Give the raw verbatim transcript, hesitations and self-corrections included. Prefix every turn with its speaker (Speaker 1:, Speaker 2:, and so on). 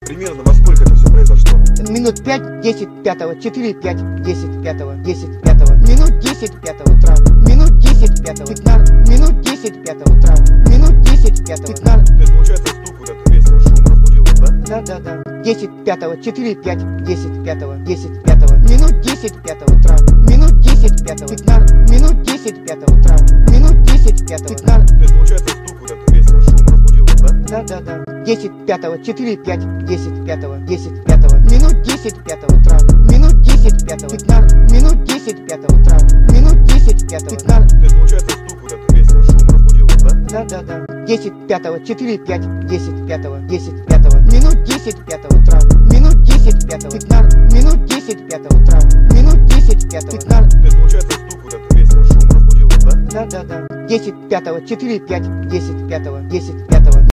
Speaker 1: Примерно во сколько это все произошло?
Speaker 2: Минут пять, десять пятого, четыре, пять, десять пятого, десять пятого, минут десять пятого утра, минут десять пятого, пятнадцать, минут десять пятого утра, минут десять пятого, пятнадцать.
Speaker 1: То есть получается стук вот этот весь шум разбудил вас, да?
Speaker 2: Да, да, да. десять пятого, четыре, пять, десять пятого, десять пятого, минут десять пятого утра, минут десять пятого, пятнадцать, минут десять пятого утра, минут десять пятого, пятнадцать.
Speaker 1: То есть получается стук вот этот весь шум разбудил вас, да?
Speaker 2: Да, да, да. десять пятого, четыре, пять, десять пятого, десять пятого, минут десять пятого утра, минут десять пятого, пятнадцать, минут десять пятого утра, минут десять пятого, пятнадцать.
Speaker 1: То есть получается стук вот этот весь шум разбудил вас, да?
Speaker 2: Да, да, да. десять пятого, четыре, пять, десять пятого, десять пятого, минут десять пятого утра, минут десять пятого, пятнадцать, минут десять пятого утра, минут десять пятого, пятнадцать.
Speaker 1: То есть получается стук вот этот весь шум разбудил вас, да?
Speaker 2: Да, да, да. десять пятого, четыре, пять, десять пятого, десять пятого.